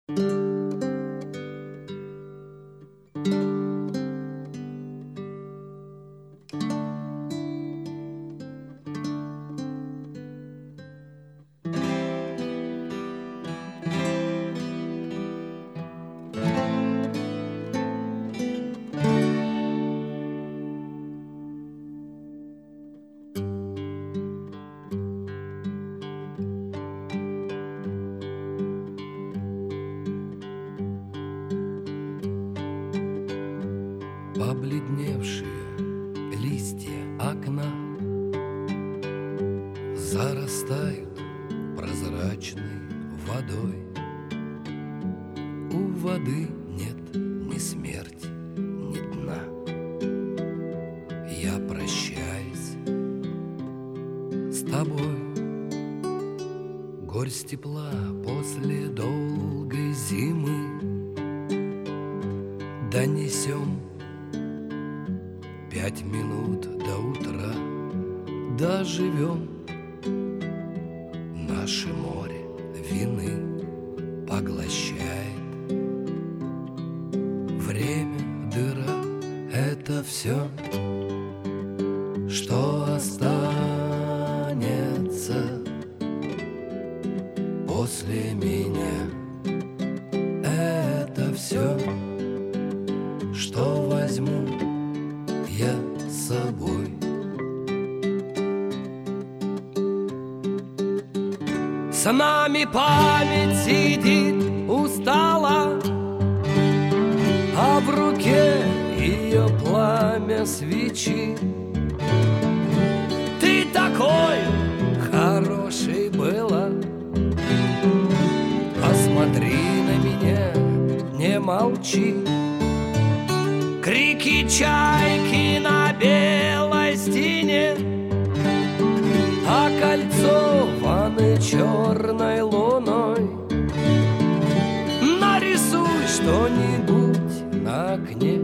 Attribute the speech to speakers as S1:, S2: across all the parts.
S1: Побледневшие листья окна зарастают прозрачной водой. У воды нет ни смерти, ни дна. Я прощаюсь с тобой. Горсть тепла после долгой зимы. Донесем 5 минут до утра, доживем. Наше море вины поглощает. Время, дыра — это все, что останется после меня. Это все, что возьму я с собой. С нами память сидит устала, а в руке ее пламя свечи. Ты такой хороший была, посмотри на меня, не молчи. Крики чайки на белой стене окольцованы черной луной. Нарисуй что-нибудь на окне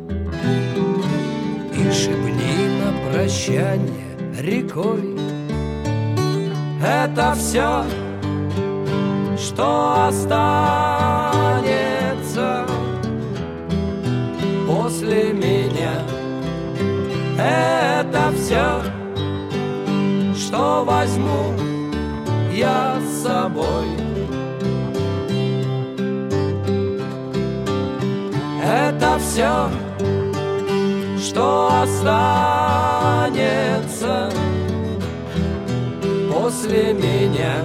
S1: и шепни на прощание рекой. Это все, что останется после меня. Это все, что возьму я с собой. Это все, что останется после меня.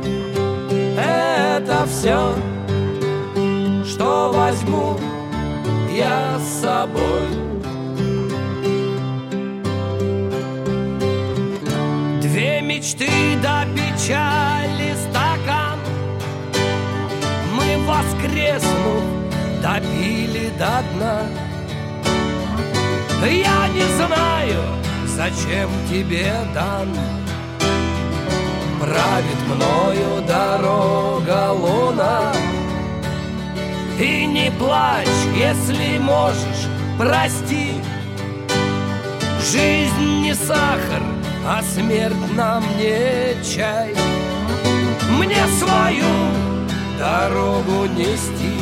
S1: Это все, что возьму я с собой. Две мечты до печали стакан мы, воскреснув, допили до дна. Я не знаю, зачем тебе дан. Правит мною дорога луна. И не плачь, если можешь, прости. Жизнь не сахар, а смерть нам не чай. Мне свою дорогу нести.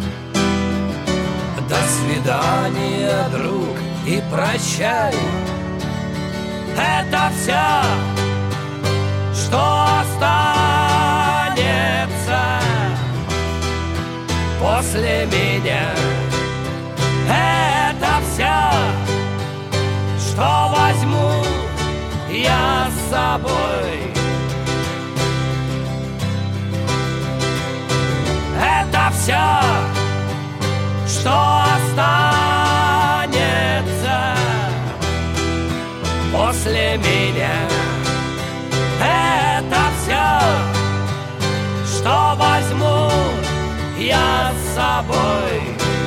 S1: До свидания, друг, и прощай. Это все, что останется после меня. Это все, что возьму я с собой. Это все, что останется после меня. Это все, что возьму я с собой.